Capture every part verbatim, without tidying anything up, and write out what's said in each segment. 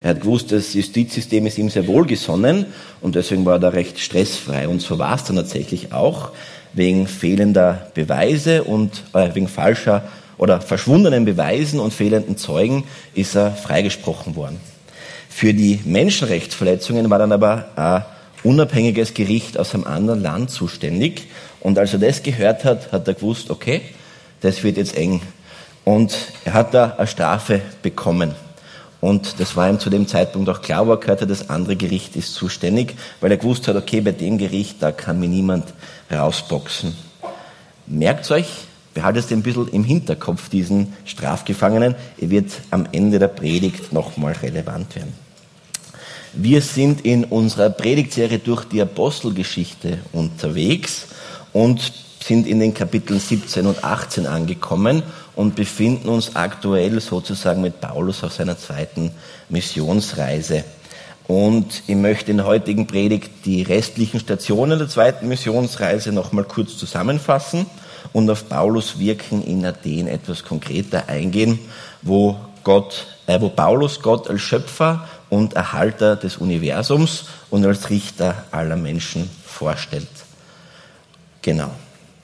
Er hat gewusst, das Justizsystem ist ihm sehr wohlgesonnen und deswegen war er da recht stressfrei. Und so war es dann tatsächlich auch. Wegen fehlender Beweise und äh, wegen falscher oder verschwundenen Beweisen und fehlenden Zeugen ist er freigesprochen worden. Für die Menschenrechtsverletzungen war dann aber ein unabhängiges Gericht aus einem anderen Land zuständig. Und als er das gehört hat, hat er gewusst, okay, das wird jetzt eng. Und er hat da eine Strafe bekommen. Und das war ihm zu dem Zeitpunkt auch klar, aber er gehört hat, das andere Gericht ist zuständig, weil er gewusst hat, okay, bei dem Gericht, da kann mir niemand rausboxen. Merkt euch, behaltet es ein bisschen im Hinterkopf, diesen Strafgefangenen. Er wird am Ende der Predigt nochmal relevant werden. Wir sind in unserer Predigtserie durch die Apostelgeschichte unterwegs und sind in den Kapiteln siebzehn und achtzehn angekommen und befinden uns aktuell sozusagen mit Paulus auf seiner zweiten Missionsreise. Und ich möchte in der heutigen Predigt die restlichen Stationen der zweiten Missionsreise nochmal kurz zusammenfassen und auf Paulus' Wirken in Athen etwas konkreter eingehen, wo Gott, äh, wo Paulus Gott als Schöpfer und Erhalter des Universums und als Richter aller Menschen vorstellt. Genau.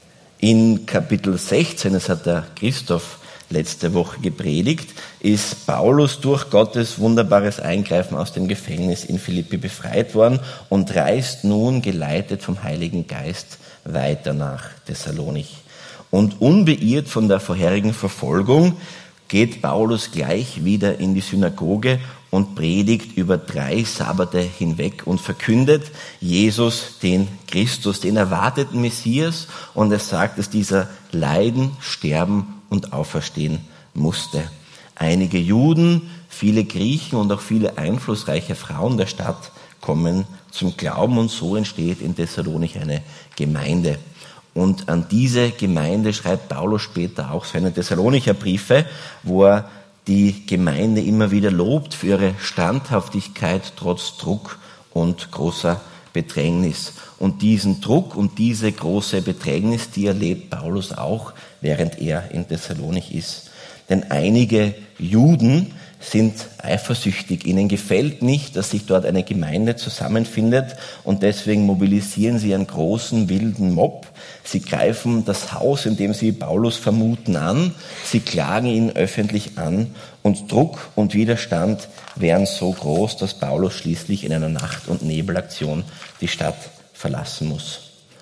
In Kapitel sechzehn, das hat der Christoph letzte Woche gepredigt, ist Paulus durch Gottes wunderbares Eingreifen aus dem Gefängnis in Philippi befreit worden und reist nun geleitet vom Heiligen Geist weiter nach Thessalonich. Und unbeirrt von der vorherigen Verfolgung geht Paulus gleich wieder in die Synagoge und predigt über drei Sabbate hinweg und verkündet Jesus, den Christus, den erwarteten Messias. Und er sagt, dass dieser leiden, sterben und auferstehen musste. Einige Juden, viele Griechen und auch viele einflussreiche Frauen der Stadt kommen zum Glauben und so entsteht in Thessalonich eine Gemeinde. Und an diese Gemeinde schreibt Paulus später auch seine Thessalonicher Briefe, wo er die Gemeinde immer wieder lobt für ihre Standhaftigkeit trotz Druck und großer Bedrängnis. Und diesen Druck und diese große Bedrängnis, die erlebt Paulus auch, während er in Thessalonich ist. Denn einige Juden sind eifersüchtig. Ihnen gefällt nicht, dass sich dort eine Gemeinde zusammenfindet und deswegen mobilisieren sie einen großen, wilden Mob. Sie greifen das Haus, in dem sie Paulus vermuten, an. Sie klagen ihn öffentlich an und Druck und Widerstand wären so groß, dass Paulus schließlich in einer Nacht- und Nebelaktion die Stadt verlassen muss.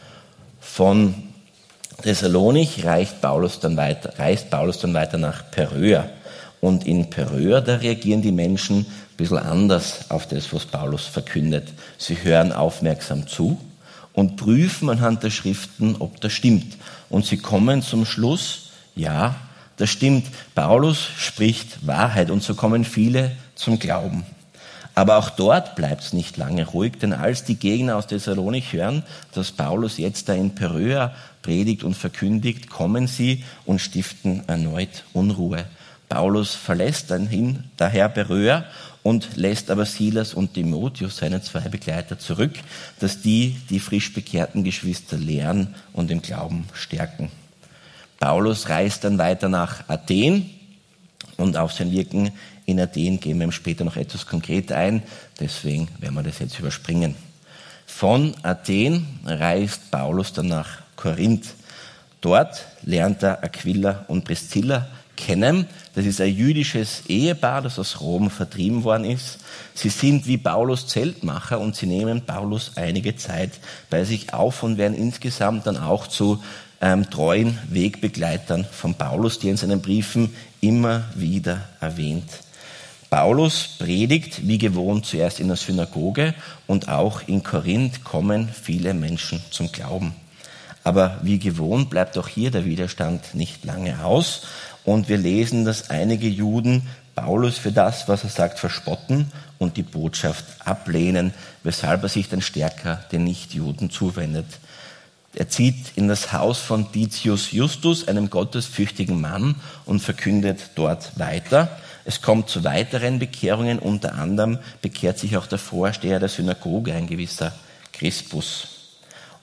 Von Thessalonich reist Paulus dann weiter, reist Paulus dann weiter nach Peröa. Und in Peröa, da reagieren die Menschen ein bisschen anders auf das, was Paulus verkündet. Sie hören aufmerksam zu und prüfen anhand der Schriften, ob das stimmt. Und sie kommen zum Schluss, ja, das stimmt. Paulus spricht Wahrheit und so kommen viele zum Glauben. Aber auch dort bleibt es nicht lange ruhig, denn als die Gegner aus Thessalonich hören, dass Paulus jetzt da in Peröa predigt und verkündigt, kommen sie und stiften erneut Unruhe. Paulus verlässt dann hin, daher Peröa und lässt aber Silas und Timotheus, seine zwei Begleiter, zurück, dass die die frisch bekehrten Geschwister lehren und im Glauben stärken. Paulus reist dann weiter nach Athen und auf sein Wirken in Athen gehen wir später noch etwas konkreter ein, deswegen werden wir das jetzt überspringen. Von Athen reist Paulus dann nach Korinth. Dort lernt er Aquila und Priscilla kennen. Das ist ein jüdisches Ehepaar, das aus Rom vertrieben worden ist. Sie sind wie Paulus Zeltmacher und sie nehmen Paulus einige Zeit bei sich auf und werden insgesamt dann auch zu ähm, treuen Wegbegleitern von Paulus, die in seinen Briefen immer wieder erwähnt. Paulus predigt wie gewohnt zuerst in der Synagoge und auch in Korinth kommen viele Menschen zum Glauben. Aber wie gewohnt bleibt auch hier der Widerstand nicht lange aus. Und wir lesen, dass einige Juden Paulus für das, was er sagt, verspotten und die Botschaft ablehnen, weshalb er sich dann stärker den Nichtjuden zuwendet. Er zieht in das Haus von Titius Justus, einem gottesfürchtigen Mann, und verkündet dort weiter. Es kommt zu weiteren Bekehrungen, unter anderem bekehrt sich auch der Vorsteher der Synagoge, ein gewisser Crispus.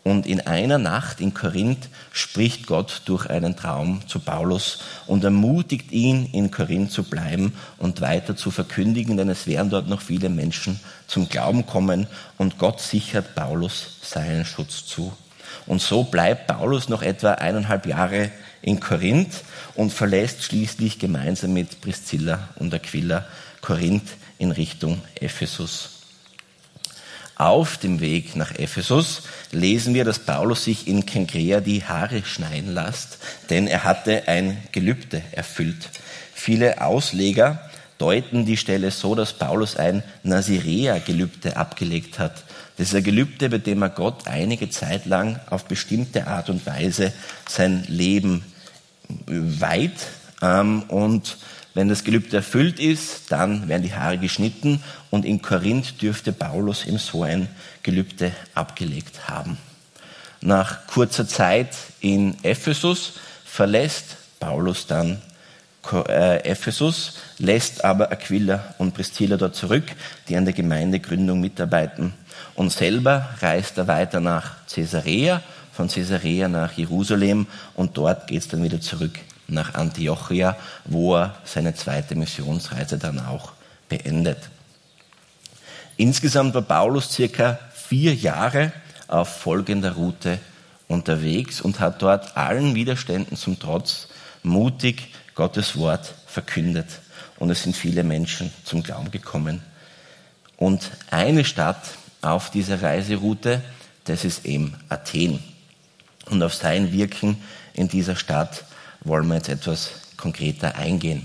Und in einer Nacht in Korinth spricht Gott durch einen Traum zu Paulus und ermutigt ihn, in Korinth zu bleiben und weiter zu verkündigen, denn es werden dort noch viele Menschen zum Glauben kommen und Gott sichert Paulus seinen Schutz zu. Und so bleibt Paulus noch etwa eineinhalb Jahre in Korinth und verlässt schließlich gemeinsam mit Priscilla und Aquila Korinth in Richtung Ephesus. Auf dem Weg nach Ephesus lesen wir, dass Paulus sich in Kenkrea die Haare schneiden lässt, denn er hatte ein Gelübde erfüllt. Viele Ausleger deuten die Stelle so, dass Paulus ein Naziräer-Gelübde abgelegt hat. Das ist ein Gelübde, bei dem er Gott einige Zeit lang auf bestimmte Art und Weise sein Leben weiht. Und wenn das Gelübde erfüllt ist, dann werden die Haare geschnitten. Und in Korinth dürfte Paulus ihm so ein Gelübde abgelegt haben. Nach kurzer Zeit in Ephesus verlässt Paulus dann Ephesus, lässt aber Aquila und Priscilla dort zurück, die an der Gemeindegründung mitarbeiten. Und selber reist er weiter nach Caesarea, von Caesarea nach Jerusalem und dort geht es dann wieder zurück nach Antiochia, wo er seine zweite Missionsreise dann auch beendet. Insgesamt war Paulus circa vier Jahre auf folgender Route unterwegs und hat dort allen Widerständen zum Trotz mutig Gottes Wort verkündet. Und es sind viele Menschen zum Glauben gekommen. Und eine Stadt auf dieser Reiseroute, das ist eben Athen. Und auf sein Wirken in dieser Stadt wollen wir jetzt etwas konkreter eingehen.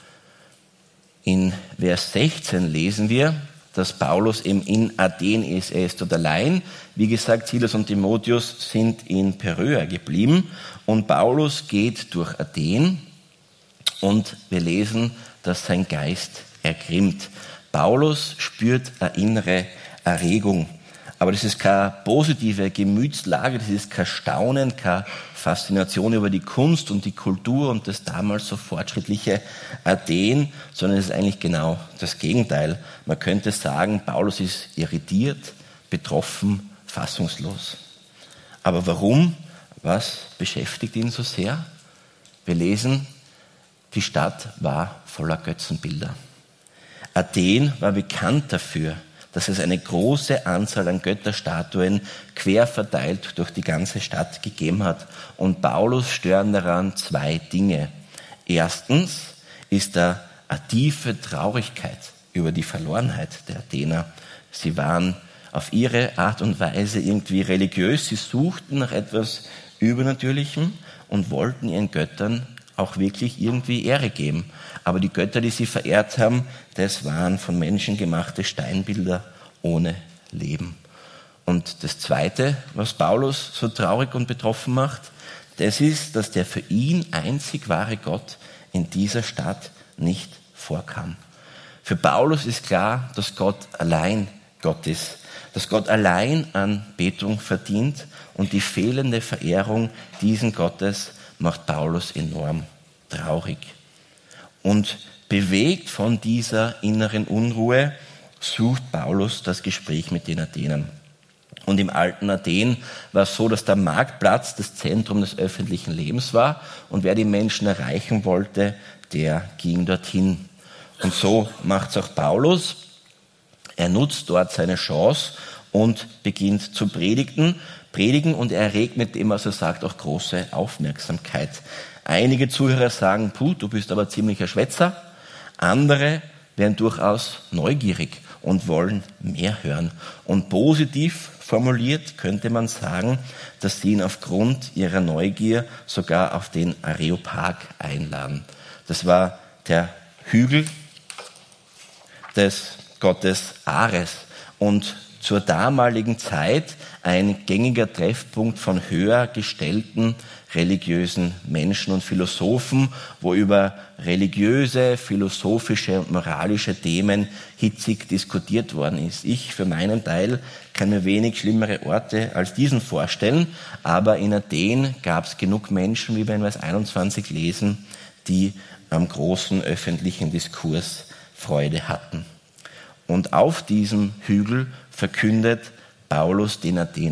In Vers sechzehn lesen wir, dass Paulus eben in Athen ist. Er ist dort allein. Wie gesagt, Silas und Timotheus sind in Peröa geblieben. Und Paulus geht durch Athen und wir lesen, dass sein Geist ergrimmt. Paulus spürt eine innere Erregung. Aber das ist keine positive Gemütslage, das ist kein Staunen, keine Faszination über die Kunst und die Kultur und das damals so fortschrittliche Athen, sondern es ist eigentlich genau das Gegenteil. Man könnte sagen, Paulus ist irritiert, betroffen, fassungslos. Aber warum? Was beschäftigt ihn so sehr? Wir lesen, die Stadt war voller Götzenbilder. Athen war bekannt dafür, dass es eine große Anzahl an Götterstatuen quer verteilt durch die ganze Stadt gegeben hat. Und Paulus stören daran zwei Dinge. Erstens ist da eine tiefe Traurigkeit über die Verlorenheit der Athener. Sie waren auf ihre Art und Weise irgendwie religiös. Sie suchten nach etwas Übernatürlichem und wollten ihren Göttern auch wirklich irgendwie Ehre geben. Aber die Götter, die sie verehrt haben, das waren von Menschen gemachte Steinbilder ohne Leben. Und das Zweite, was Paulus so traurig und betroffen macht, das ist, dass der für ihn einzig wahre Gott in dieser Stadt nicht vorkam. Für Paulus ist klar, dass Gott allein Gott ist, dass Gott allein Anbetung verdient und die fehlende Verehrung diesen Gottes macht Paulus enorm traurig. Und bewegt von dieser inneren Unruhe sucht Paulus das Gespräch mit den Athenern. Und im alten Athen war es so, dass der Marktplatz das Zentrum des öffentlichen Lebens war und wer die Menschen erreichen wollte, der ging dorthin. Und so macht es auch Paulus. Er nutzt dort seine Chance und beginnt zu predigen, predigen und er erregt mit dem, was er sagt, auch große Aufmerksamkeit. Einige Zuhörer sagen, puh, du bist aber ziemlicher Schwätzer. Andere werden durchaus neugierig und wollen mehr hören. Und positiv formuliert könnte man sagen, dass sie ihn aufgrund ihrer Neugier sogar auf den Areopag einladen. Das war der Hügel des Gottes Ares und zur damaligen Zeit ein gängiger Treffpunkt von höher gestellten religiösen Menschen und Philosophen, wo über religiöse, philosophische und moralische Themen hitzig diskutiert worden ist. Ich für meinen Teil kann mir wenig schlimmere Orte als diesen vorstellen, aber in Athen gab es genug Menschen, wie wir in Vers einundzwanzig lesen, die am großen öffentlichen Diskurs Freude hatten. Und auf diesem Hügel verkündet Paulus den Athenern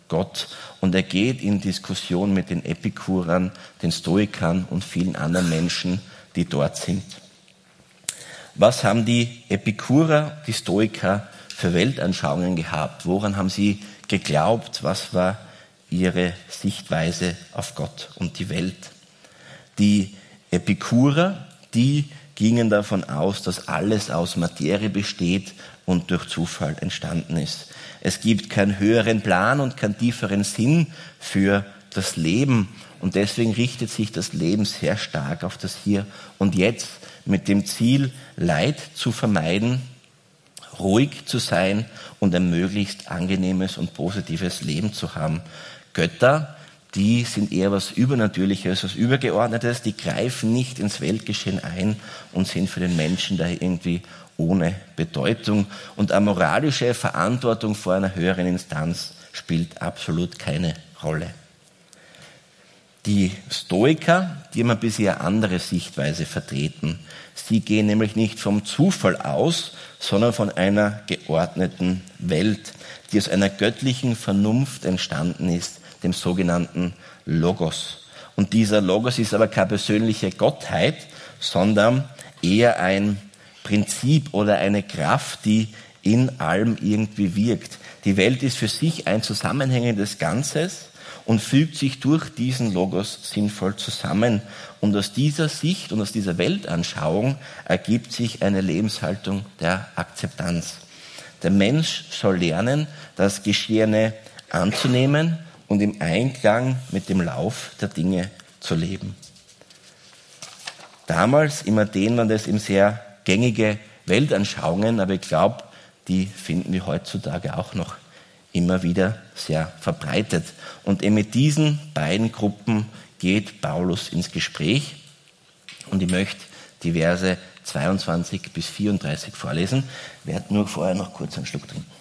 Gott. Und er geht in Diskussion mit den Epikurern, den Stoikern und vielen anderen Menschen, die dort sind. Was haben die Epikurer, die Stoiker für Weltanschauungen gehabt? Woran haben sie geglaubt? Was war ihre Sichtweise auf Gott und die Welt? Die Epikurer, die gingen davon aus, dass alles aus Materie besteht und durch Zufall entstanden ist. Es gibt keinen höheren Plan und keinen tieferen Sinn für das Leben. Und deswegen richtet sich das Leben sehr stark auf das Hier und Jetzt mit dem Ziel, Leid zu vermeiden, ruhig zu sein und ein möglichst angenehmes und positives Leben zu haben. Götter, die sind eher was Übernatürliches, was Übergeordnetes, die greifen nicht ins Weltgeschehen ein und sind für den Menschen daher irgendwie ohne Bedeutung. Und eine moralische Verantwortung vor einer höheren Instanz spielt absolut keine Rolle. Die Stoiker, die haben ein bisschen eine andere Sichtweise vertreten. Sie gehen nämlich nicht vom Zufall aus, sondern von einer geordneten Welt, die aus einer göttlichen Vernunft entstanden ist, dem sogenannten Logos. Und dieser Logos ist aber keine persönliche Gottheit, sondern eher ein Prinzip oder eine Kraft, die in allem irgendwie wirkt. Die Welt ist für sich ein zusammenhängendes Ganzes und fügt sich durch diesen Logos sinnvoll zusammen. Und aus dieser Sicht und aus dieser Weltanschauung ergibt sich eine Lebenshaltung der Akzeptanz. Der Mensch soll lernen, das Geschehene anzunehmen und im Einklang mit dem Lauf der Dinge zu leben. Damals im Athen waren das eben sehr gängige Weltanschauungen, aber ich glaube, die finden wir heutzutage auch noch immer wieder sehr verbreitet. Und eben mit diesen beiden Gruppen geht Paulus ins Gespräch. Und ich möchte die Verse zweiundzwanzig bis vierunddreißig vorlesen. Ich werde nur vorher noch kurz einen Schluck trinken.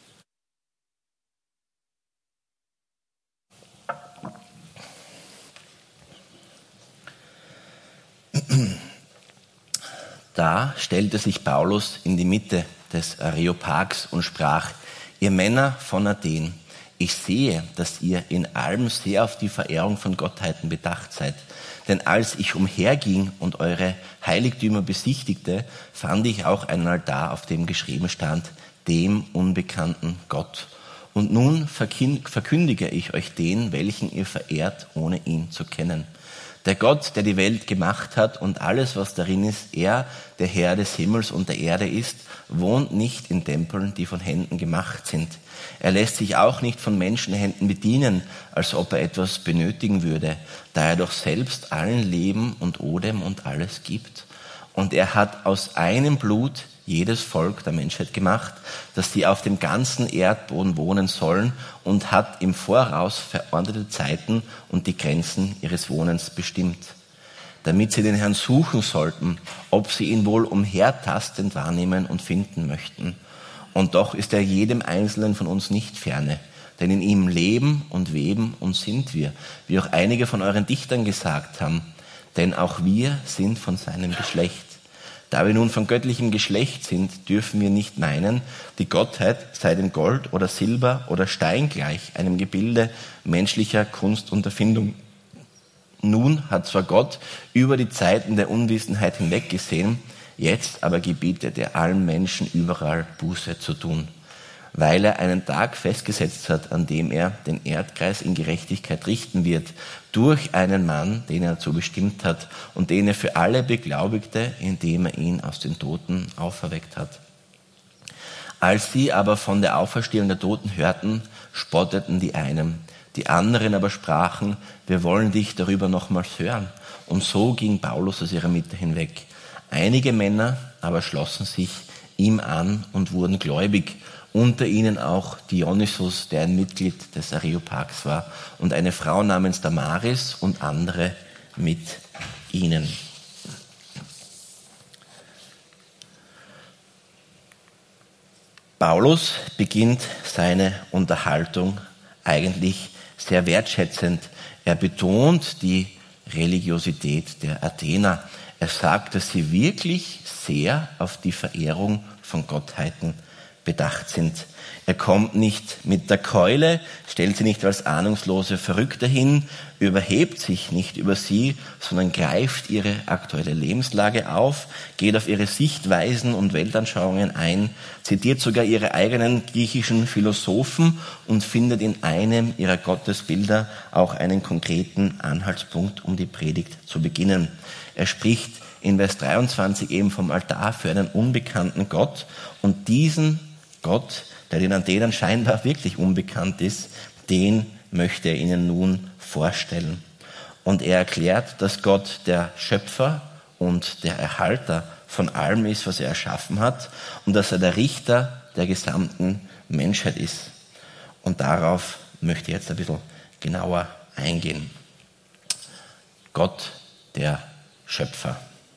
Da stellte sich Paulus in die Mitte des Areopags und sprach: Ihr Männer von Athen, ich sehe, dass ihr in allem sehr auf die Verehrung von Gottheiten bedacht seid. Denn als ich umherging und eure Heiligtümer besichtigte, fand ich auch einen Altar, auf dem geschrieben stand: dem unbekannten Gott. Und nun verkündige ich euch den, welchen ihr verehrt, ohne ihn zu kennen. Der Gott, der die Welt gemacht hat und alles, was darin ist, er, der Herr des Himmels und der Erde ist, wohnt nicht in Tempeln, die von Händen gemacht sind. Er lässt sich auch nicht von Menschenhänden bedienen, als ob er etwas benötigen würde, da er doch selbst allen Leben und Odem und alles gibt. Und er hat aus einem Blut jedes Volk der Menschheit gemacht, dass sie auf dem ganzen Erdboden wohnen sollen, und hat im Voraus verordnete Zeiten und die Grenzen ihres Wohnens bestimmt, damit sie den Herrn suchen sollten, ob sie ihn wohl umhertastend wahrnehmen und finden möchten. Und doch ist er jedem Einzelnen von uns nicht ferne, denn in ihm leben und weben und sind wir, wie auch einige von euren Dichtern gesagt haben, denn auch wir sind von seinem Geschlecht. Da wir nun von göttlichem Geschlecht sind, dürfen wir nicht meinen, die Gottheit sei dem Gold oder Silber oder Stein gleich, einem Gebilde menschlicher Kunst und Erfindung. Nun hat zwar Gott über die Zeiten der Unwissenheit hinweggesehen, jetzt aber gebietet er allen Menschen überall Buße zu tun, weil er einen Tag festgesetzt hat, an dem er den Erdkreis in Gerechtigkeit richten wird, durch einen Mann, den er dazu bestimmt hat und den er für alle beglaubigte, indem er ihn aus den Toten auferweckt hat. Als sie aber von der Auferstehung der Toten hörten, spotteten die einen, die anderen aber sprachen: Wir wollen dich darüber nochmals hören. Und so ging Paulus aus ihrer Mitte hinweg. Einige Männer aber schlossen sich ihm an und wurden gläubig, unter ihnen auch Dionysus, der ein Mitglied des Areopags war, und eine Frau namens Damaris und andere mit ihnen. Paulus beginnt seine Unterhaltung eigentlich sehr wertschätzend. Er betont die Religiosität der Athener. Er sagt, dass sie wirklich sehr auf die Verehrung von Gottheiten bedacht sind. Er kommt nicht mit der Keule, stellt sie nicht als ahnungslose Verrückte hin, überhebt sich nicht über sie, sondern greift ihre aktuelle Lebenslage auf, geht auf ihre Sichtweisen und Weltanschauungen ein, zitiert sogar ihre eigenen griechischen Philosophen und findet in einem ihrer Gottesbilder auch einen konkreten Anhaltspunkt, um die Predigt zu beginnen. Er spricht in Vers dreiundzwanzig eben vom Altar für einen unbekannten Gott, und diesen Gott, der den Athenern scheinbar wirklich unbekannt ist, den möchte er ihnen nun vorstellen. Und er erklärt, dass Gott der Schöpfer und der Erhalter von allem ist, was er erschaffen hat, und dass er der Richter der gesamten Menschheit ist. Und darauf möchte ich jetzt ein bisschen genauer eingehen. Gott, der Schöpfer.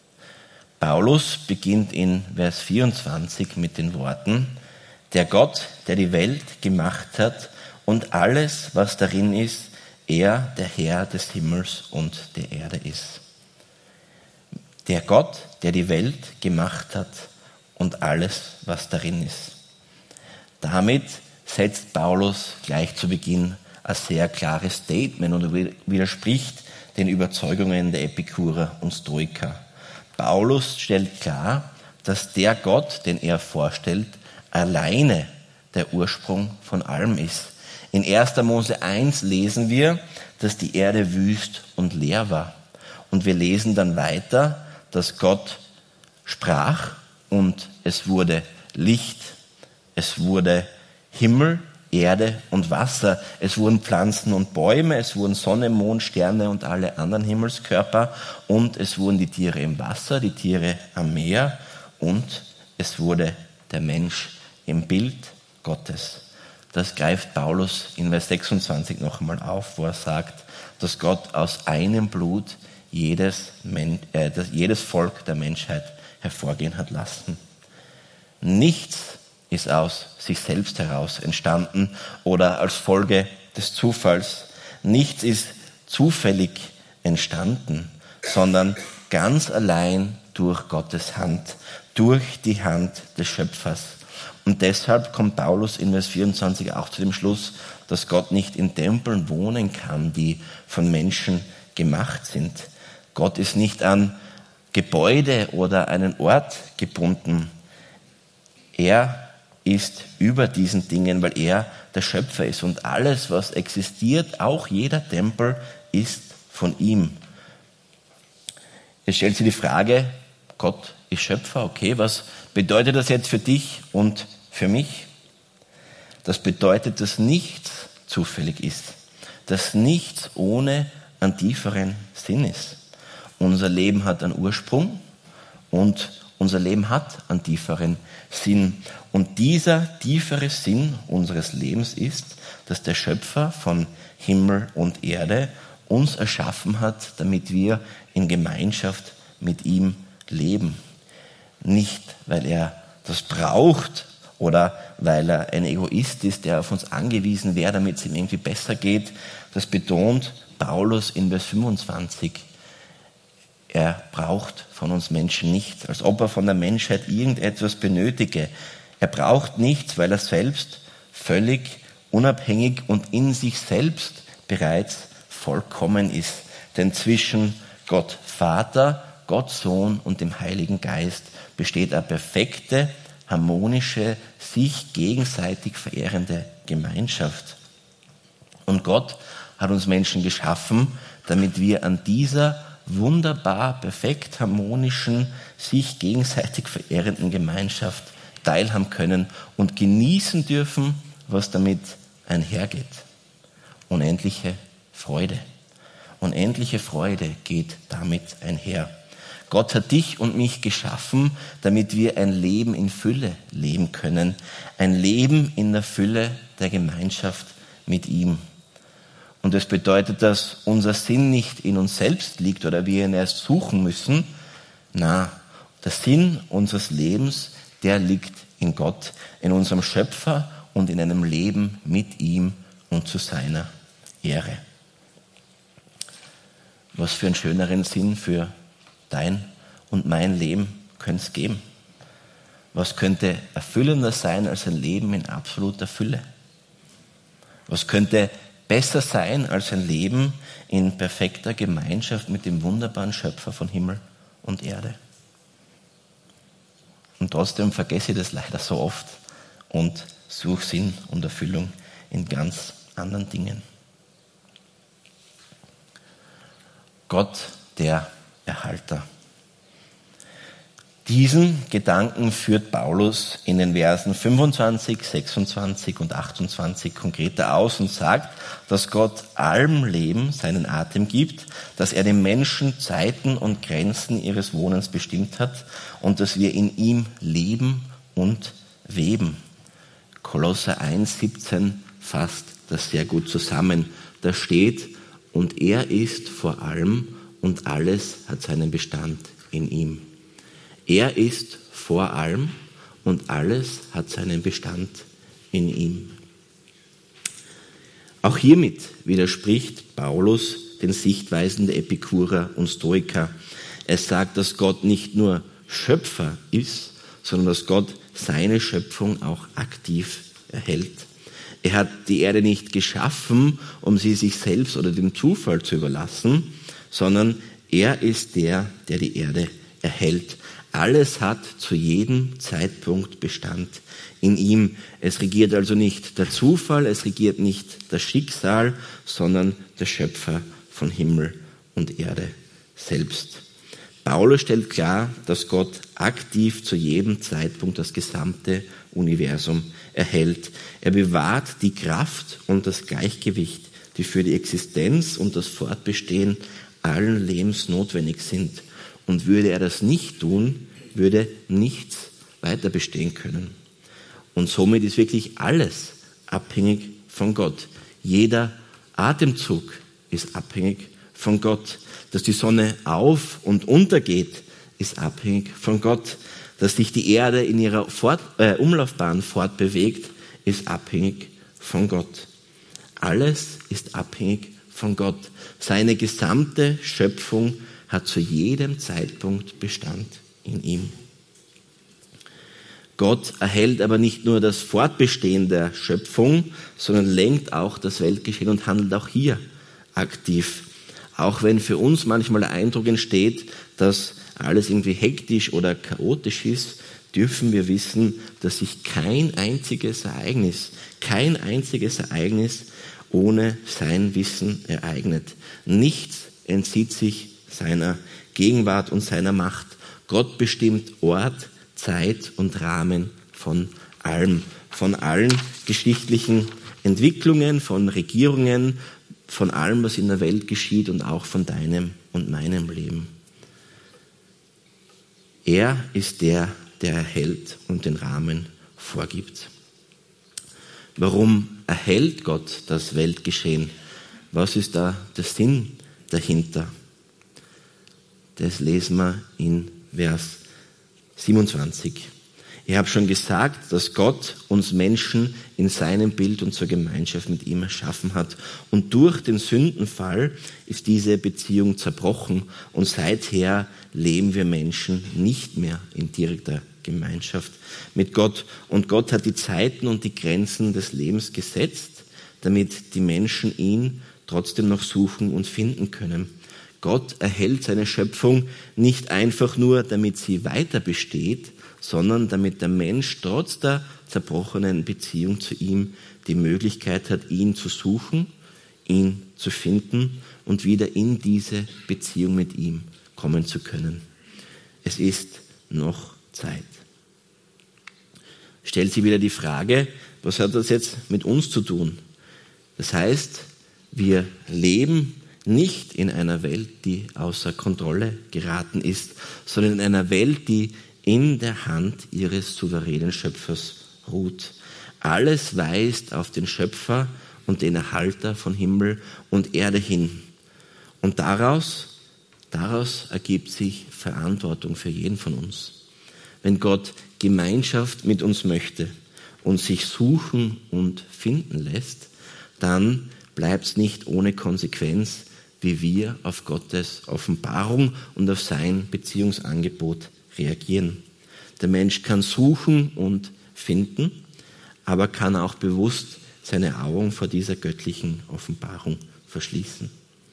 Paulus beginnt in Vers vierundzwanzig mit den Worten: Der Gott, der die Welt gemacht hat und alles, was darin ist, er, der Herr des Himmels und der Erde ist. Der Gott, der die Welt gemacht hat und alles, was darin ist. Damit setzt Paulus gleich zu Beginn ein sehr klares Statement und widerspricht den Überzeugungen der Epikurer und Stoiker. Paulus stellt klar, dass der Gott, den er vorstellt, alleine der Ursprung von allem ist. In erster Mose eins lesen wir, dass die Erde wüst und leer war. Und wir lesen dann weiter, dass Gott sprach und es wurde Licht, es wurde Himmel, Erde und Wasser. Es wurden Pflanzen und Bäume, es wurden Sonne, Mond, Sterne und alle anderen Himmelskörper, und es wurden die Tiere im Wasser, die Tiere am Meer, und es wurde der Mensch im Bild Gottes. Das greift Paulus in Vers sechsundzwanzig noch einmal auf, wo er sagt, dass Gott aus einem Blut jedes, Men- äh, das, jedes Volk der Menschheit hervorgehen hat lassen. Nichts ist aus sich selbst heraus entstanden oder als Folge des Zufalls. Nichts ist zufällig entstanden, sondern ganz allein durch Gottes Hand, durch die Hand des Schöpfers. Und deshalb kommt Paulus in Vers vierundzwanzig auch zu dem Schluss, dass Gott nicht in Tempeln wohnen kann, die von Menschen gemacht sind. Gott ist nicht an Gebäude oder einen Ort gebunden. Er ist über diesen Dingen, weil er der Schöpfer ist. Und alles, was existiert, auch jeder Tempel, ist von ihm. Jetzt stellt sich die Frage, Gott ist Schöpfer, okay, was bedeutet das jetzt für dich und für mich? Das bedeutet, dass nichts zufällig ist, dass nichts ohne einen tieferen Sinn ist. Unser Leben hat einen Ursprung und unser Leben hat einen tieferen Sinn. Und dieser tiefere Sinn unseres Lebens ist, dass der Schöpfer von Himmel und Erde uns erschaffen hat, damit wir in Gemeinschaft mit ihm leben. Nicht, weil er das braucht oder weil er ein Egoist ist, der auf uns angewiesen wäre, damit es ihm irgendwie besser geht. Das betont Paulus in Vers fünfundzwanzig. Er braucht von uns Menschen nichts, als ob er von der Menschheit irgendetwas benötige. Er braucht nichts, weil er selbst völlig unabhängig und in sich selbst bereits vollkommen ist. Denn zwischen Gott Vater, Gott Sohn und dem Heiligen Geist besteht eine perfekte, harmonische, sich gegenseitig verehrende Gemeinschaft. Und Gott hat uns Menschen geschaffen, damit wir an dieser wunderbar, perfekt harmonischen, sich gegenseitig verehrenden Gemeinschaft teilhaben können und genießen dürfen, was damit einhergeht. Unendliche Freude. Unendliche Freude geht damit einher. Gott hat dich und mich geschaffen, damit wir ein Leben in Fülle leben können. Ein Leben in der Fülle der Gemeinschaft mit ihm. Und das bedeutet, dass unser Sinn nicht in uns selbst liegt oder wir ihn erst suchen müssen. Na, der Sinn unseres Lebens, der liegt in Gott, in unserem Schöpfer und in einem Leben mit ihm und zu seiner Ehre. Was für einen schöneren Sinn für dein und mein Leben könnte es geben? Was könnte erfüllender sein als ein Leben in absoluter Fülle? Was könnte besser sein als ein Leben in perfekter Gemeinschaft mit dem wunderbaren Schöpfer von Himmel und Erde? Und trotzdem vergesse ich das leider so oft und suche Sinn und Erfüllung in ganz anderen Dingen. Gott, der Erhalter. Diesen Gedanken führt Paulus in den Versen fünfundzwanzig, sechsundzwanzig und achtundzwanzig konkreter aus und sagt, dass Gott allem Leben seinen Atem gibt, dass er den Menschen Zeiten und Grenzen ihres Wohnens bestimmt hat und dass wir in ihm leben und weben. Kolosser eins, siebzehn fasst das sehr gut zusammen. Da steht, und er ist vor allem und alles hat seinen Bestand in ihm. Er ist vor allem und alles hat seinen Bestand in ihm. Auch hiermit widerspricht Paulus den Sichtweisen der Epikurer und Stoiker. Er sagt, dass Gott nicht nur Schöpfer ist, sondern dass Gott seine Schöpfung auch aktiv erhält. Er hat die Erde nicht geschaffen, um sie sich selbst oder dem Zufall zu überlassen, sondern er ist der, der die Erde erhält. Alles hat zu jedem Zeitpunkt Bestand in ihm. Es regiert also nicht der Zufall, es regiert nicht das Schicksal, sondern der Schöpfer von Himmel und Erde selbst. Paulus stellt klar, dass Gott aktiv zu jedem Zeitpunkt das gesamte Universum erhält. Er bewahrt die Kraft und das Gleichgewicht, die für die Existenz und das Fortbestehen allen Lebens notwendig sind. Und würde er das nicht tun, würde nichts weiter bestehen können. Und somit ist wirklich alles abhängig von Gott. Jeder Atemzug ist abhängig von Gott. Dass die Sonne auf- und untergeht, ist abhängig von Gott. Dass sich die Erde in ihrer Fort, äh, Umlaufbahn fortbewegt, ist abhängig von Gott. Alles ist abhängig von Gott. Seine gesamte Schöpfung hat zu jedem Zeitpunkt Bestand in ihm. Gott erhält aber nicht nur das Fortbestehen der Schöpfung, sondern lenkt auch das Weltgeschehen und handelt auch hier aktiv. Auch wenn für uns manchmal der Eindruck entsteht, dass alles irgendwie hektisch oder chaotisch ist, dürfen wir wissen, dass sich kein einziges Ereignis, kein einziges Ereignis ohne sein Wissen ereignet. Nichts entzieht sich seiner Gegenwart und seiner Macht. Gott bestimmt Ort, Zeit und Rahmen von allem, von allen geschichtlichen Entwicklungen, von Regierungen, von allem, was in der Welt geschieht und auch von deinem und meinem Leben. Er ist der, der erhält und den Rahmen vorgibt. Warum erhält Gott das Weltgeschehen? Was ist da der Sinn dahinter? Das lesen wir in Vers siebenundzwanzig. Ich habe schon gesagt, dass Gott uns Menschen in seinem Bild und zur Gemeinschaft mit ihm erschaffen hat. Und durch den Sündenfall ist diese Beziehung zerbrochen und seither leben wir Menschen nicht mehr in direkter Gemeinschaft mit Gott. Und Gott hat die Zeiten und die Grenzen des Lebens gesetzt, damit die Menschen ihn trotzdem noch suchen und finden können. Gott erhält seine Schöpfung nicht einfach nur, damit sie weiter besteht, sondern damit der Mensch trotz der zerbrochenen Beziehung zu ihm die Möglichkeit hat, ihn zu suchen, ihn zu finden und wieder in diese Beziehung mit ihm kommen zu können. Es ist noch Zeit. Stellt sich wieder die Frage, was hat das jetzt mit uns zu tun? Das heißt, wir leben nicht in einer Welt, die außer Kontrolle geraten ist, sondern in einer Welt, die in der Hand ihres souveränen Schöpfers ruht. Alles weist auf den Schöpfer und den Erhalter von Himmel und Erde hin. Und daraus, daraus ergibt sich Verantwortung für jeden von uns. Wenn Gott Gemeinschaft mit uns möchte und sich suchen und finden lässt, dann bleibt es nicht ohne Konsequenz, wie wir auf Gottes Offenbarung und auf sein Beziehungsangebot reagieren. Der Mensch kann suchen und finden, aber kann auch bewusst seine Augen vor dieser göttlichen Offenbarung verschließen.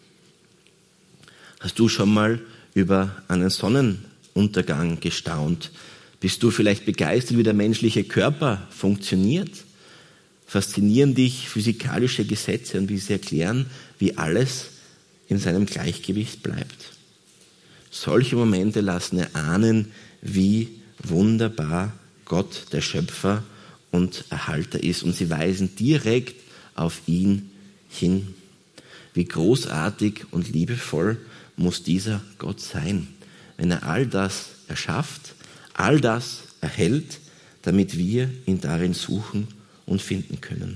Hast du schon mal über einen Sonnenuntergang gestaunt? Bist du vielleicht begeistert, wie der menschliche Körper funktioniert? Faszinieren dich physikalische Gesetze und wie sie erklären, wie alles in seinem Gleichgewicht bleibt? Solche Momente lassen erahnen, wie wunderbar Gott, der Schöpfer und Erhalter ist. Und sie weisen direkt auf ihn hin. Wie großartig und liebevoll muss dieser Gott sein, wenn er all das erschafft, all das erhält, damit wir ihn darin suchen und finden können.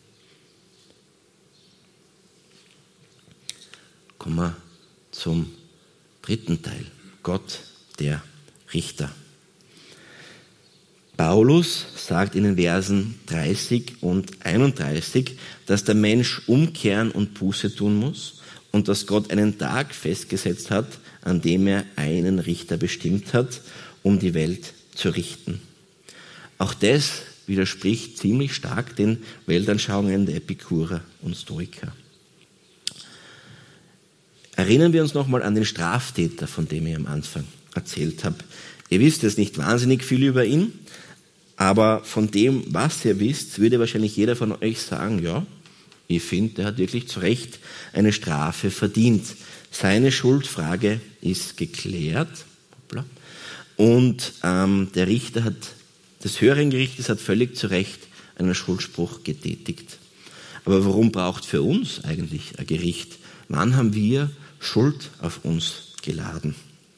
Kommen wir zum dritten Teil. Gott, der Richter. Paulus sagt in den Versen dreißig und einunddreißig, dass der Mensch umkehren und Buße tun muss und dass Gott einen Tag festgesetzt hat, an dem er einen Richter bestimmt hat, um die Welt zu richten. Auch das widerspricht ziemlich stark den Weltanschauungen der Epikurer und Stoiker. Erinnern wir uns nochmal an den Straftäter, von dem ich am Anfang erzählt habe. Ihr wisst jetzt nicht wahnsinnig viel über ihn, aber von dem, was ihr wisst, würde wahrscheinlich jeder von euch sagen, ja, ich finde, der hat wirklich zu Recht eine Strafe verdient. Seine Schuldfrage ist geklärt. Und ähm, der Richter hat, des höheren Gerichtes hat völlig zu Recht einen Schuldspruch getätigt. Aber warum braucht für uns eigentlich ein Gericht? Wann haben wir Schuld auf uns geladen?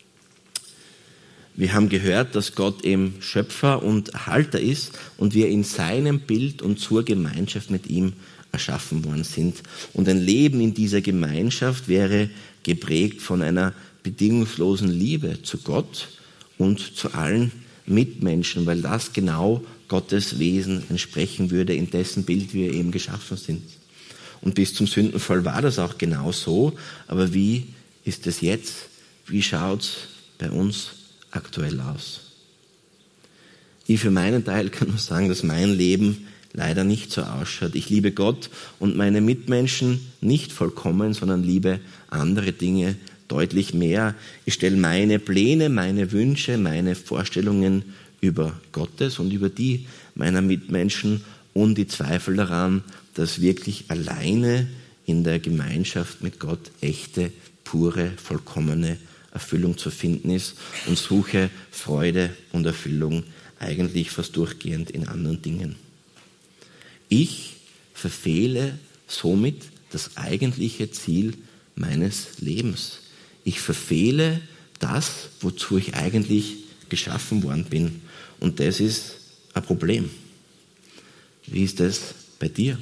Wir haben gehört, dass Gott eben Schöpfer und Erhalter ist und wir in seinem Bild und zur Gemeinschaft mit ihm erschaffen worden sind. Und ein Leben in dieser Gemeinschaft wäre geprägt von einer bedingungslosen Liebe zu Gott und zu allen Mitmenschen, weil das genau Gottes Wesen entsprechen würde, in dessen Bild wir eben geschaffen sind. Und bis zum Sündenfall war das auch genau so. Aber wie ist es jetzt? Wie schaut es bei uns aktuell aus? Ich für meinen Teil kann nur sagen, dass mein Leben leider nicht so ausschaut. Ich liebe Gott und meine Mitmenschen nicht vollkommen, sondern liebe andere Dinge deutlich mehr. Ich stelle meine Pläne, meine Wünsche, meine Vorstellungen über Gottes und über die meiner Mitmenschen und die Zweifel daran, dass wirklich alleine in der Gemeinschaft mit Gott echte, pure, vollkommene Erfüllung zu finden ist und suche Freude und Erfüllung eigentlich fast durchgehend in anderen Dingen. Ich verfehle somit das eigentliche Ziel meines Lebens. Ich verfehle das, wozu ich eigentlich geschaffen worden bin. Und das ist ein Problem. Wie ist das bei dir?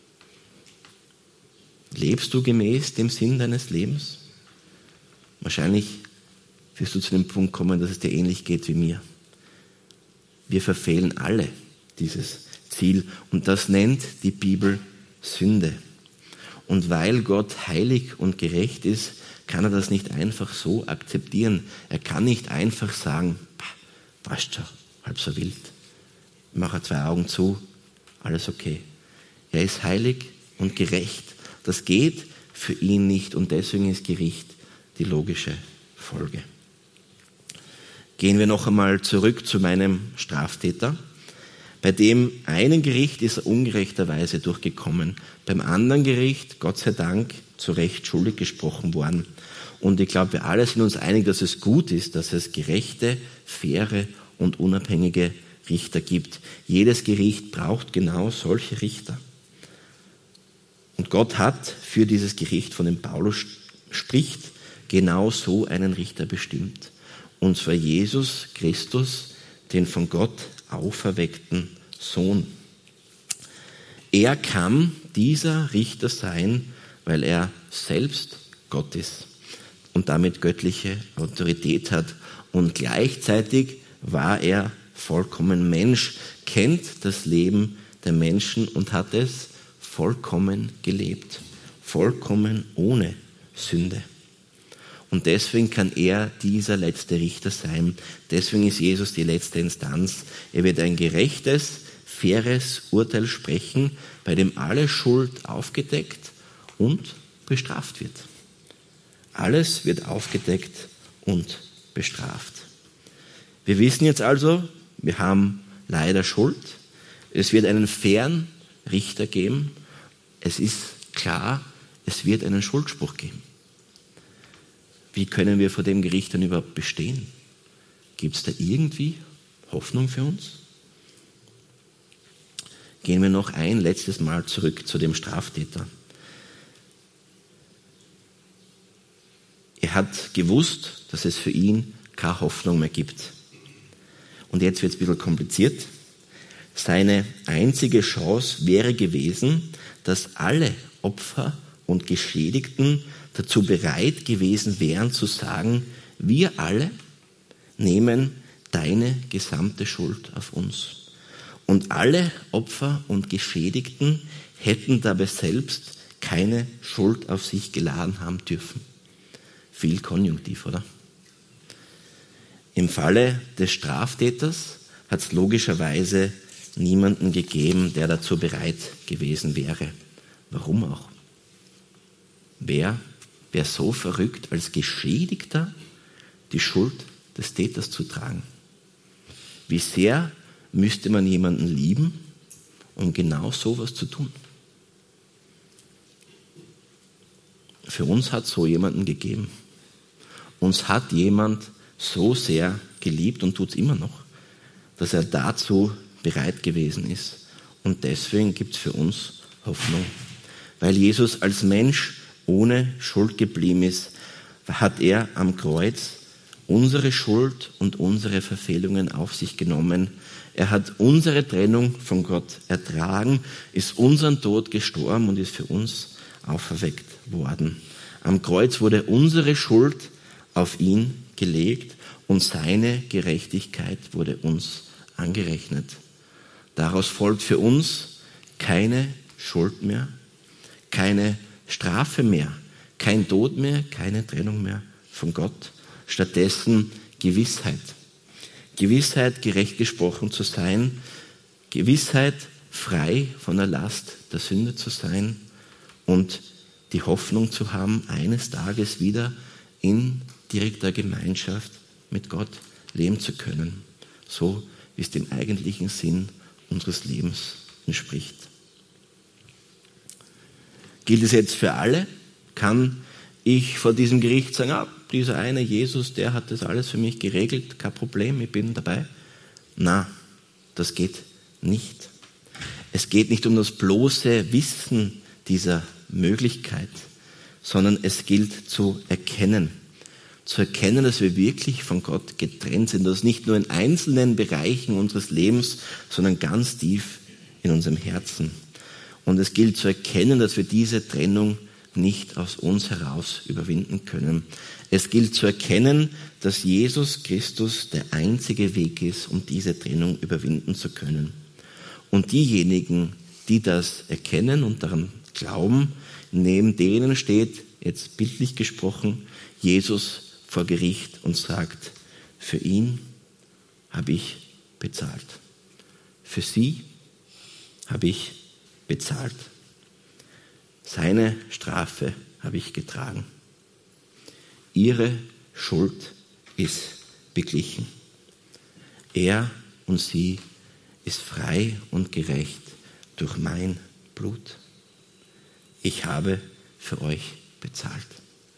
Lebst du gemäß dem Sinn deines Lebens? Wahrscheinlich wirst du zu dem Punkt kommen, dass es dir ähnlich geht wie mir. Wir verfehlen alle dieses Ziel und das nennt die Bibel Sünde. Und weil Gott heilig und gerecht ist, kann er das nicht einfach so akzeptieren. Er kann nicht einfach sagen, passt schon, halb so wild. Ich mache zwei Augen zu, alles okay. Er ist heilig und gerecht. Das geht für ihn nicht und deswegen ist Gericht die logische Folge. Gehen wir noch einmal zurück zu meinem Straftäter. Bei dem einen Gericht ist er ungerechterweise durchgekommen. Beim anderen Gericht, Gott sei Dank, zu Recht schuldig gesprochen worden. Und ich glaube, wir alle sind uns einig, dass es gut ist, dass es gerechte, faire und unabhängige Richter gibt. Jedes Gericht braucht genau solche Richter. Und Gott hat für dieses Gericht, von dem Paulus spricht, genau so einen Richter bestimmt. Und zwar Jesus Christus, den von Gott auferweckten Sohn. Er kann dieser Richter sein, weil er selbst Gott ist und damit göttliche Autorität hat. Und gleichzeitig war er vollkommen Mensch, kennt das Leben der Menschen und hat es vollkommen gelebt, vollkommen ohne Sünde. Und deswegen kann er dieser letzte Richter sein. Deswegen ist Jesus die letzte Instanz. Er wird ein gerechtes, faires Urteil sprechen, bei dem alle Schuld aufgedeckt und bestraft wird. Alles wird aufgedeckt und bestraft. Wir wissen jetzt also, wir haben leider Schuld. Es wird einen fairen Richter geben. Es ist klar, es wird einen Schuldspruch geben. Wie können wir vor dem Gericht dann überhaupt bestehen? Gibt es da irgendwie Hoffnung für uns? Gehen wir noch ein letztes Mal zurück zu dem Straftäter. Er hat gewusst, dass es für ihn keine Hoffnung mehr gibt. Und jetzt wird es ein bisschen kompliziert. Seine einzige Chance wäre gewesen, dass alle Opfer und Geschädigten dazu bereit gewesen wären zu sagen, wir alle nehmen deine gesamte Schuld auf uns. Und alle Opfer und Geschädigten hätten dabei selbst keine Schuld auf sich geladen haben dürfen. Viel Konjunktiv, oder? Im Falle des Straftäters hat es logischerweise niemanden gegeben, der dazu bereit gewesen wäre. Warum auch? Wer wäre so verrückt, als Geschädigter die Schuld des Täters zu tragen? Wie sehr müsste man jemanden lieben, um genau sowas zu tun? Für uns hat es so jemanden gegeben. Uns hat jemand so sehr geliebt und tut es immer noch, dass er dazu bereit gewesen ist. Und deswegen gibt es für uns Hoffnung. Weil Jesus als Mensch ohne Schuld geblieben ist, hat er am Kreuz unsere Schuld und unsere Verfehlungen auf sich genommen. Er hat unsere Trennung von Gott ertragen, ist unseren Tod gestorben und ist für uns auferweckt worden. Am Kreuz wurde unsere Schuld auf ihn gelegt und seine Gerechtigkeit wurde uns angerechnet. Daraus folgt für uns keine Schuld mehr, keine Strafe mehr, kein Tod mehr, keine Trennung mehr von Gott. Stattdessen Gewissheit. Gewissheit, gerecht gesprochen zu sein. Gewissheit, frei von der Last der Sünde zu sein und die Hoffnung zu haben, eines Tages wieder in direkter Gemeinschaft mit Gott leben zu können. So wie es dem eigentlichen Sinn unseres Lebens entspricht. Gilt es jetzt für alle? Kann ich vor diesem Gericht sagen, ah, dieser eine Jesus, der hat das alles für mich geregelt, kein Problem, ich bin dabei? Na, das geht nicht. Es geht nicht um das bloße Wissen dieser Möglichkeit, sondern es gilt zu erkennen. Zu erkennen, dass wir wirklich von Gott getrennt sind. Das nicht nur in einzelnen Bereichen unseres Lebens, sondern ganz tief in unserem Herzen. Und es gilt zu erkennen, dass wir diese Trennung nicht aus uns heraus überwinden können. Es gilt zu erkennen, dass Jesus Christus der einzige Weg ist, um diese Trennung überwinden zu können. Und diejenigen, die das erkennen und daran glauben, neben denen steht, jetzt bildlich gesprochen, Jesus vor Gericht und sagt, für ihn habe ich bezahlt. Für sie habe ich bezahlt. Seine Strafe habe ich getragen. Ihre Schuld ist beglichen. Er und sie ist frei und gerecht durch mein Blut. Ich habe für euch bezahlt.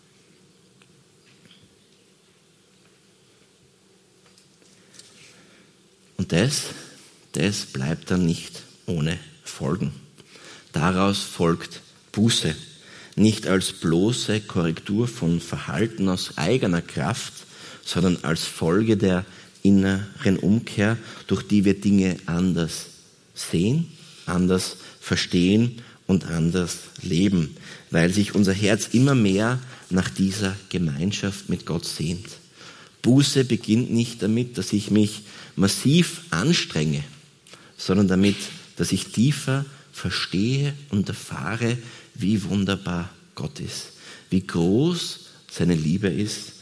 Und das, das bleibt dann nicht ohne Folgen. Daraus folgt Buße, nicht als bloße Korrektur von Verhalten aus eigener Kraft, sondern als Folge der inneren Umkehr, durch die wir Dinge anders sehen, anders verstehen und anders leben, weil sich unser Herz immer mehr nach dieser Gemeinschaft mit Gott sehnt. Buße beginnt nicht damit, dass ich mich massiv anstrenge, sondern damit, dass ich tiefer verstehe und erfahre, wie wunderbar Gott ist, wie groß seine Liebe ist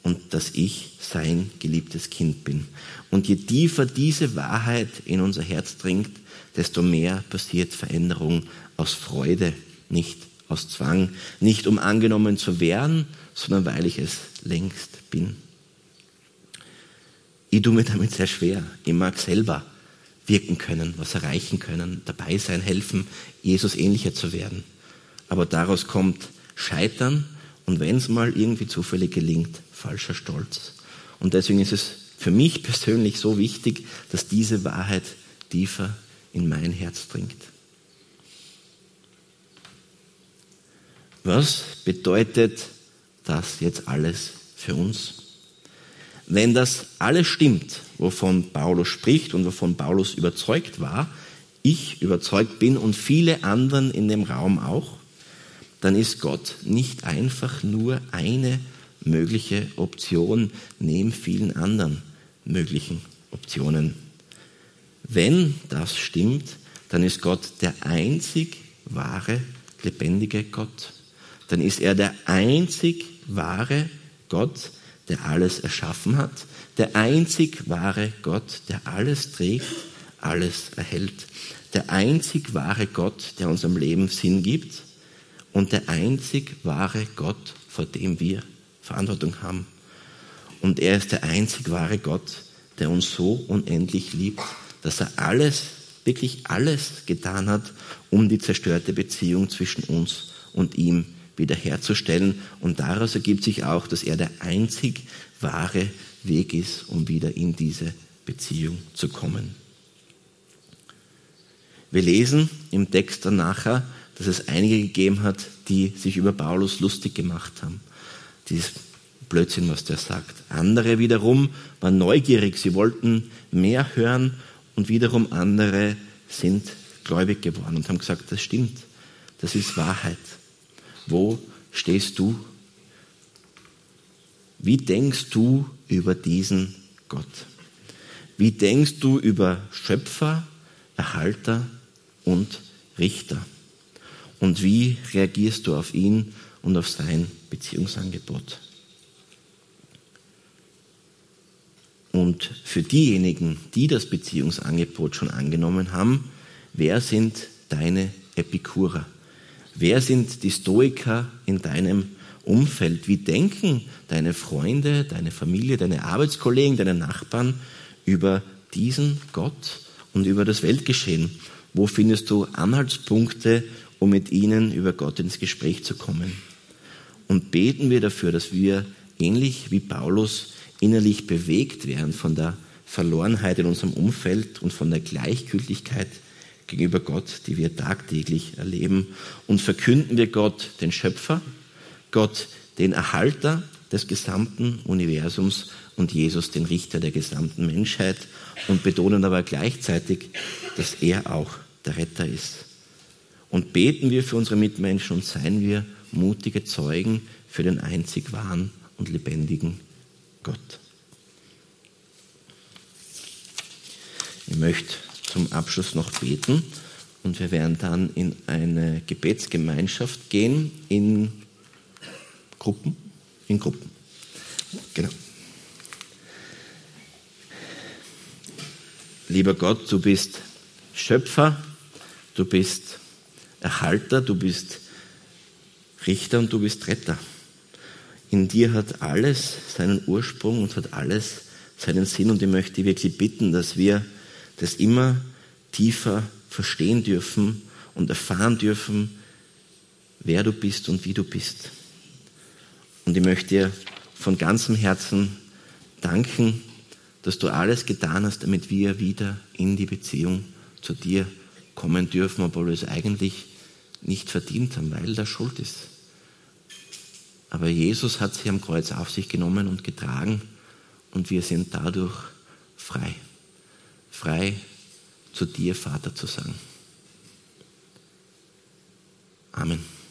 und dass ich sein geliebtes Kind bin. Und je tiefer diese Wahrheit in unser Herz dringt, desto mehr passiert Veränderung aus Freude, nicht aus Zwang, nicht um angenommen zu werden, sondern weil ich es längst bin. Ich tue mir damit sehr schwer. Ich mag selber wirken können, was erreichen können, dabei sein, helfen, Jesus ähnlicher zu werden. Aber daraus kommt Scheitern und wenn es mal irgendwie zufällig gelingt, falscher Stolz. Und deswegen ist es für mich persönlich so wichtig, dass diese Wahrheit tiefer in mein Herz dringt. Was bedeutet das jetzt alles für uns? Wenn das alles stimmt, wovon Paulus spricht und wovon Paulus überzeugt war, ich überzeugt bin und viele anderen in dem Raum auch, dann ist Gott nicht einfach nur eine mögliche Option neben vielen anderen möglichen Optionen. Wenn das stimmt, dann ist Gott der einzig wahre, lebendige Gott. Dann ist er der einzig wahre Gott, der alles erschaffen hat, der einzig wahre Gott, der alles trägt, alles erhält, der einzig wahre Gott, der unserem Leben Sinn gibt und der einzig wahre Gott, vor dem wir Verantwortung haben. Und er ist der einzig wahre Gott, der uns so unendlich liebt, dass er alles, wirklich alles getan hat, um die zerstörte Beziehung zwischen uns und ihm wiederherzustellen. Und daraus ergibt sich auch, dass er der einzig wahre Weg ist, um wieder in diese Beziehung zu kommen. Wir lesen im Text dann nachher, dass es einige gegeben hat, die sich über Paulus lustig gemacht haben. Dieses Blödsinn, was der sagt. Andere wiederum waren neugierig, sie wollten mehr hören und wiederum andere sind gläubig geworden und haben gesagt, das stimmt, das ist Wahrheit. Wo stehst du? Wie denkst du über diesen Gott? Wie denkst du über Schöpfer, Erhalter und Richter? Und wie reagierst du auf ihn und auf sein Beziehungsangebot? Und für diejenigen, die das Beziehungsangebot schon angenommen haben, wer sind deine Epikurer? Wer sind die Stoiker in deinem Umfeld? Wie denken deine Freunde, deine Familie, deine Arbeitskollegen, deine Nachbarn über diesen Gott und über das Weltgeschehen? Wo findest du Anhaltspunkte, um mit ihnen über Gott ins Gespräch zu kommen? Und beten wir dafür, dass wir ähnlich wie Paulus innerlich bewegt werden von der Verlorenheit in unserem Umfeld und von der Gleichgültigkeit gegenüber Gott, die wir tagtäglich erleben. Und verkünden wir Gott, den Schöpfer, Gott, den Erhalter des gesamten Universums und Jesus, den Richter der gesamten Menschheit und betonen aber gleichzeitig, dass er auch der Retter ist. Und beten wir für unsere Mitmenschen und seien wir mutige Zeugen für den einzig wahren und lebendigen Gott. Ich möchte zum Abschluss noch beten und wir werden dann in eine Gebetsgemeinschaft gehen, in Gruppen, in Gruppen. Genau. Lieber Gott, du bist Schöpfer, du bist Erhalter, du bist Richter und du bist Retter. In dir hat alles seinen Ursprung und hat alles seinen Sinn und ich möchte wirklich bitten, dass wir das immer tiefer verstehen dürfen und erfahren dürfen, wer du bist und wie du bist. Und ich möchte dir von ganzem Herzen danken, dass du alles getan hast, damit wir wieder in die Beziehung zu dir kommen dürfen, obwohl wir es eigentlich nicht verdient haben, weil da Schuld ist. Aber Jesus hat sie am Kreuz auf sich genommen und getragen und wir sind dadurch frei. Frei zu dir, Vater, zu sagen. Amen.